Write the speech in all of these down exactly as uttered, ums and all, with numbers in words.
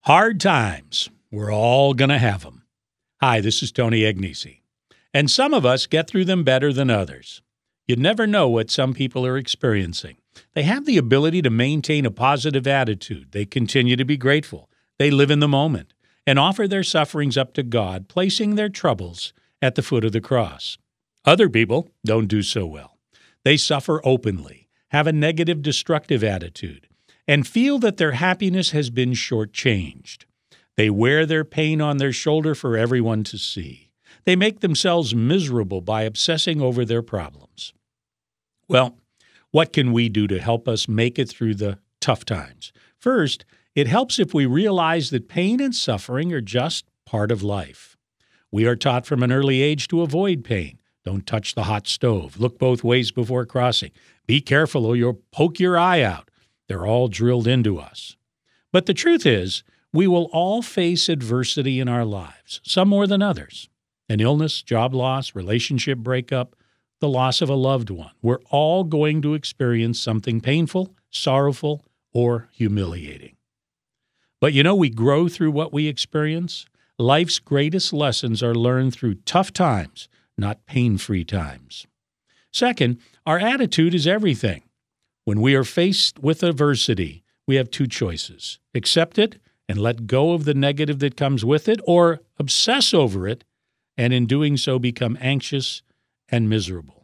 Hard times. We're all going to have them. Hi, this is Tony Agnesi. And some of us get through them better than others. You never know what some people are experiencing. They have the ability to maintain a positive attitude. They continue to be grateful. They live in the moment and offer their sufferings up to God, placing their troubles at the foot of the cross. Other people don't do so well. They suffer openly, have a negative, destructive attitude, and feel that their happiness has been shortchanged. They wear their pain on their shoulder for everyone to see. They make themselves miserable by obsessing over their problems. Well, what can we do to help us make it through the tough times? First, it helps if we realize that pain and suffering are just part of life. We are taught from an early age to avoid pain. Don't touch the hot stove. Look both ways before crossing. Be careful or you'll poke your eye out. They're all drilled into us. But the truth is, we will all face adversity in our lives, some more than others. An illness, job loss, relationship breakup, the loss of a loved one. We're all going to experience something painful, sorrowful, or humiliating. But you know, we grow through what we experience. Life's greatest lessons are learned through tough times, not pain-free times. Second, our attitude is everything. When we are faced with adversity, we have two choices: accept it and let go of the negative that comes with it, or obsess over it and in doing so become anxious and miserable.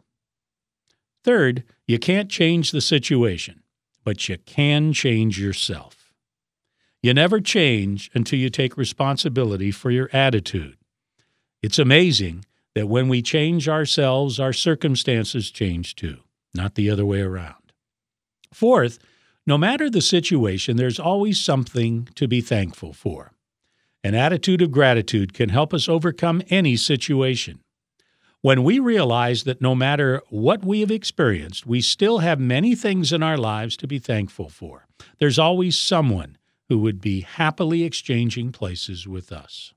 Third, you can't change the situation, but you can change yourself. You never change until you take responsibility for your attitude. It's amazing that when we change ourselves, our circumstances change too, not the other way around. Fourth, no matter the situation, there's always something to be thankful for. An attitude of gratitude can help us overcome any situation. When we realize that no matter what we have experienced, we still have many things in our lives to be thankful for. There's always someone who would be happily exchanging places with us.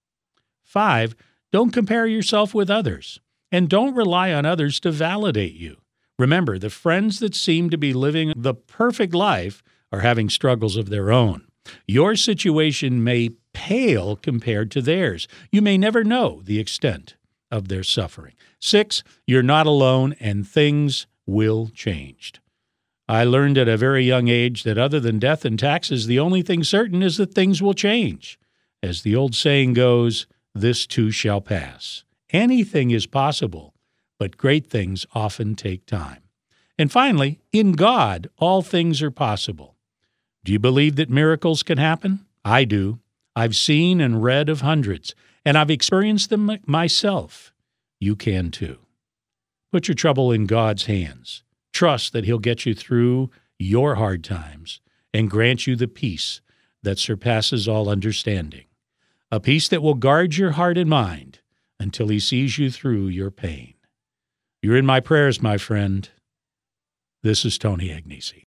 Five, don't compare yourself with others, and don't rely on others to validate you. Remember, the friends that seem to be living the perfect life are having struggles of their own. Your situation may pale compared to theirs. You may never know the extent of their suffering. Six, you're not alone, and things will change. I learned at a very young age that other than death and taxes, the only thing certain is that things will change. As the old saying goes, this too shall pass. Anything is possible, but great things often take time. And finally, in God, all things are possible. Do you believe that miracles can happen? I do. I've seen and read of hundreds, and I've experienced them myself. You can too. Put your trouble in God's hands. Trust that He'll get you through your hard times and grant you the peace that surpasses all understanding, a peace that will guard your heart and mind until He sees you through your pain. You're in my prayers, my friend. This is Tony Agnesi.